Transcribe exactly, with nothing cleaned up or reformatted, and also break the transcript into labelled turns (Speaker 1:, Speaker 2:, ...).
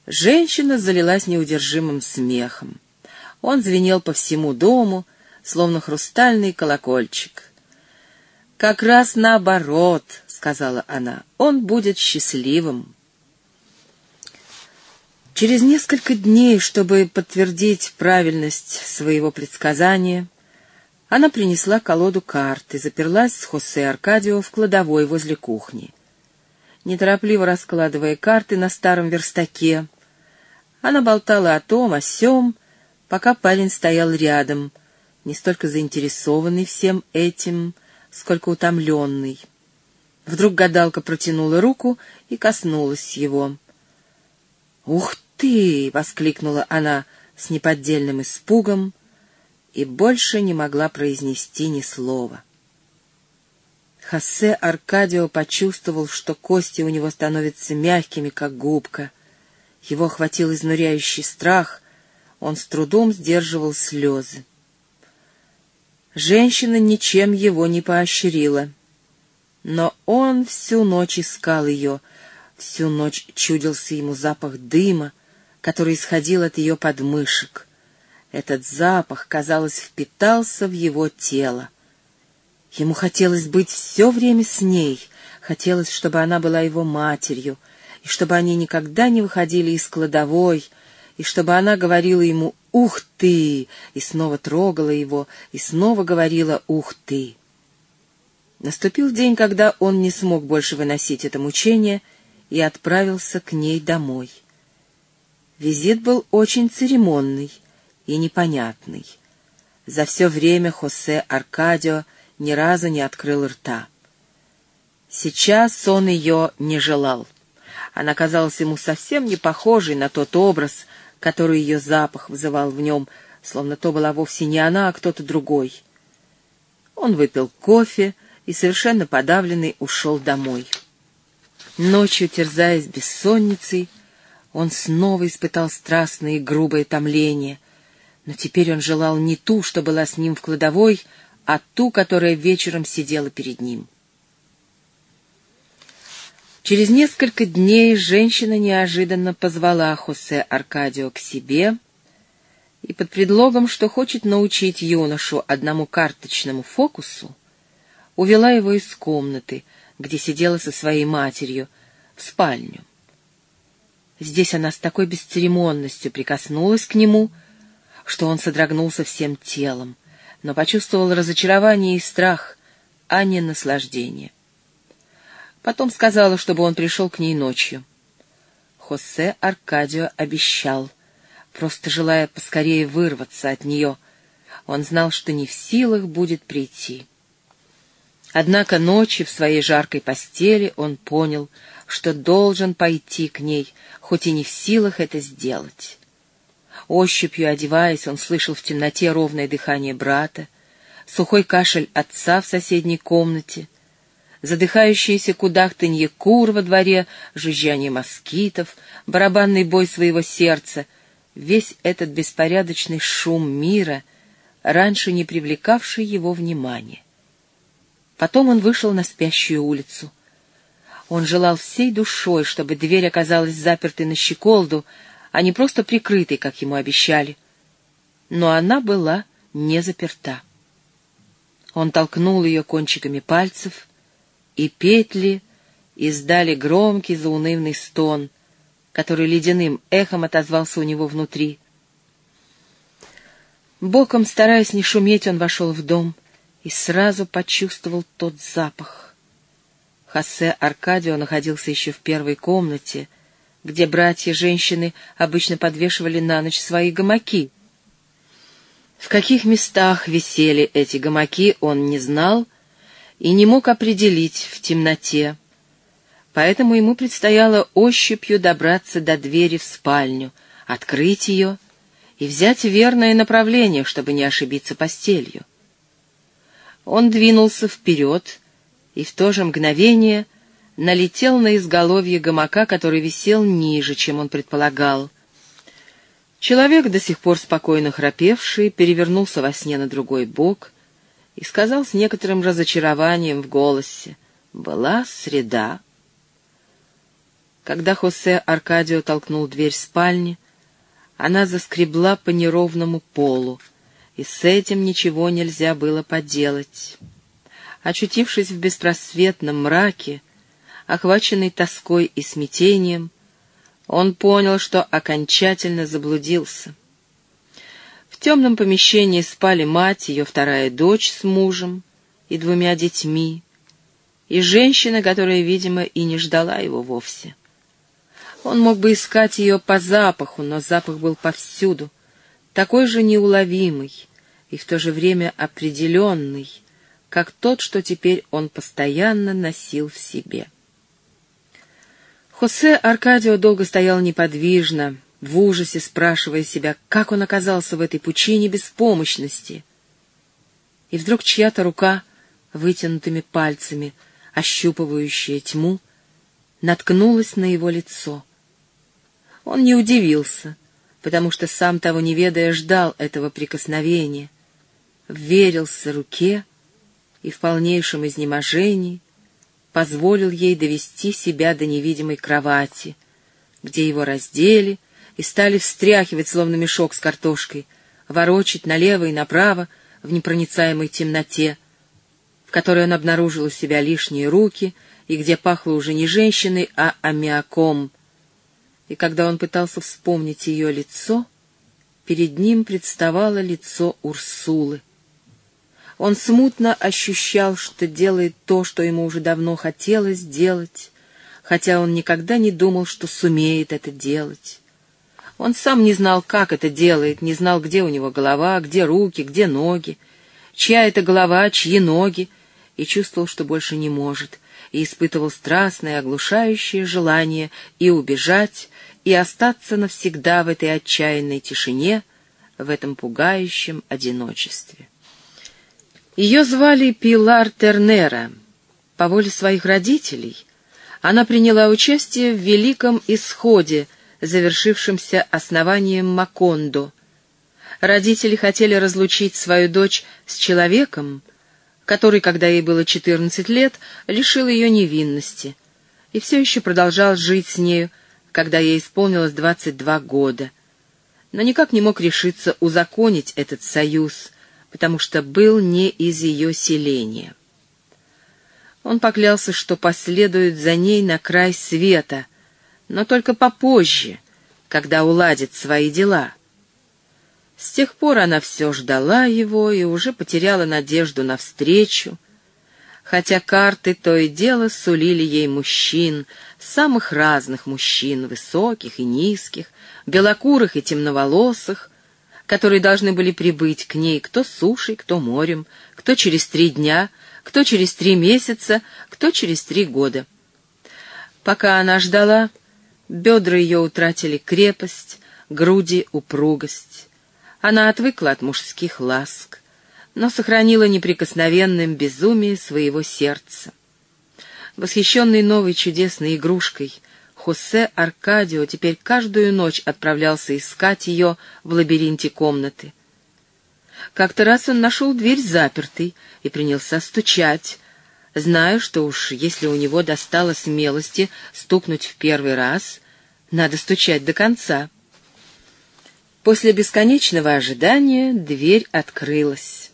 Speaker 1: Женщина залилась неудержимым смехом. Он звенел по всему дому, словно хрустальный колокольчик. «Как раз наоборот», — сказала она, — «он будет счастливым». Через несколько дней, чтобы подтвердить правильность своего предсказания, она принесла колоду карт и заперлась с Хосе Аркадио в кладовой возле кухни. Неторопливо раскладывая карты на старом верстаке, она болтала о том, о сём, пока парень стоял рядом, не столько заинтересованный всем этим, сколько утомленный. Вдруг гадалка протянула руку и коснулась его. «Ух ты!» — воскликнула она с неподдельным испугом и больше не могла произнести ни слова. Хосе Аркадио почувствовал, что кости у него становятся мягкими, как губка. Его охватил изнуряющий страх, он с трудом сдерживал слезы. Женщина ничем его не поощрила, но он всю ночь искал ее, всю ночь чудился ему запах дыма, который исходил от ее подмышек. Этот запах, казалось, впитался в его тело. Ему хотелось быть все время с ней, хотелось, чтобы она была его матерью, и чтобы они никогда не выходили из кладовой, и чтобы она говорила ему «Ух ты!» и снова трогала его, и снова говорила «Ух ты!». Наступил день, когда он не смог больше выносить это мучение и отправился к ней домой. Визит был очень церемонный и непонятный. За все время Хосе Аркадио ни разу не открыл рта. Сейчас он ее не желал. Она казалась ему совсем не похожей на тот образ, который ее запах вызывал в нем, словно то была вовсе не она, а кто-то другой. Он выпил кофе и, совершенно подавленный, ушел домой. Ночью, терзаясь бессонницей, он снова испытал страстное и грубое томление, но теперь он желал не ту, что была с ним в кладовой, а ту, которая вечером сидела перед ним. Через несколько дней женщина неожиданно позвала Хосе Аркадио к себе и под предлогом, что хочет научить юношу одному карточному фокусу, увела его из комнаты, где сидела со своей матерью, в спальню. Здесь она с такой бесцеремонностью прикоснулась к нему, что он содрогнулся всем телом, но почувствовал разочарование и страх, а не наслаждение. Потом сказала, чтобы он пришел к ней ночью. Хосе Аркадио обещал, просто желая поскорее вырваться от нее. Он знал, что не в силах будет прийти. Однако ночью в своей жаркой постели он понял, что должен пойти к ней, хоть и не в силах это сделать. Ощупью одеваясь, он слышал в темноте ровное дыхание брата, сухой кашель отца в соседней комнате, задыхающееся кудахтанье кур во дворе, жужжание москитов, барабанный бой своего сердца, весь этот беспорядочный шум мира, раньше не привлекавший его внимания. Потом он вышел на спящую улицу. Он желал всей душой, чтобы дверь оказалась запертой на щеколду, а не просто прикрытой, как ему обещали. Но она была не заперта. Он толкнул ее кончиками пальцев, и петли издали громкий заунывный стон, который ледяным эхом отозвался у него внутри. Боком, стараясь не шуметь, он вошел в дом и сразу почувствовал тот запах. Хосе Аркадио находился еще в первой комнате, где братья-женщины обычно подвешивали на ночь свои гамаки. В каких местах висели эти гамаки, он не знал и не мог определить в темноте, поэтому ему предстояло ощупью добраться до двери в спальню, открыть ее и взять верное направление, чтобы не ошибиться постелью. Он двинулся вперед и в то же мгновение налетел на изголовье гамака, который висел ниже, чем он предполагал. Человек, до сих пор спокойно храпевший, перевернулся во сне на другой бок и сказал с некоторым разочарованием в голосе: «Была среда». Когда Хосе Аркадио толкнул дверь спальни, она заскребла по неровному полу, и с этим ничего нельзя было поделать. Очутившись в беспросветном мраке, охваченный тоской и смятением, он понял, что окончательно заблудился. В темном помещении спали мать, ее вторая дочь с мужем и двумя детьми, и женщина, которая, видимо, и не ждала его вовсе. Он мог бы искать ее по запаху, но запах был повсюду, такой же неуловимый и в то же время определенный, как тот, что теперь он постоянно носил в себе. Хосе Аркадио долго стоял неподвижно, в ужасе спрашивая себя, как он оказался в этой пучине беспомощности. И вдруг чья-то рука, вытянутыми пальцами, ощупывающая тьму, наткнулась на его лицо. Он не удивился, потому что, сам того не ведая, ждал этого прикосновения, вверился руке и в полнейшем изнеможении позволил ей довести себя до невидимой кровати, где его раздели и стали встряхивать, словно мешок с картошкой, ворочать налево и направо в непроницаемой темноте, в которой он обнаружил у себя лишние руки и где пахло уже не женщиной, а аммиаком. И когда он пытался вспомнить ее лицо, перед ним представало лицо Урсулы. Он смутно ощущал, что делает то, что ему уже давно хотелось делать, хотя он никогда не думал, что сумеет это делать. Он сам не знал, как это делает, не знал, где у него голова, где руки, где ноги, чья это голова, чьи ноги, и чувствовал, что больше не может, и испытывал страстное, оглушающее желание и убежать, и остаться навсегда в этой отчаянной тишине, в этом пугающем одиночестве. Ее звали Пилар Тернера. По воле своих родителей она приняла участие в Великом Исходе, завершившемся основанием Макондо. Родители хотели разлучить свою дочь с человеком, который, когда ей было четырнадцать лет, лишил ее невинности, и все еще продолжал жить с нею, когда ей исполнилось двадцать два года, но никак не мог решиться узаконить этот союз, потому что был не из ее селения. Он поклялся, что последует за ней на край света, но только попозже, когда уладит свои дела. С тех пор она все ждала его и уже потеряла надежду на встречу, хотя карты то и дело сулили ей мужчин, самых разных мужчин, высоких и низких, белокурых и темноволосых, которые должны были прибыть к ней кто сушей, кто морем, кто через три дня, кто через три месяца, кто через три года. Пока она ждала, бедра ее утратили крепость, груди — упругость. Она отвыкла от мужских ласк, но сохранила неприкосновенным безумие своего сердца. Восхищенный новой чудесной игрушкой, Хосе Аркадио теперь каждую ночь отправлялся искать ее в лабиринте комнаты. Как-то раз он нашел дверь запертой и принялся стучать, зная, что уж если у него достало смелости стукнуть в первый раз, надо стучать до конца. После бесконечного ожидания дверь открылась.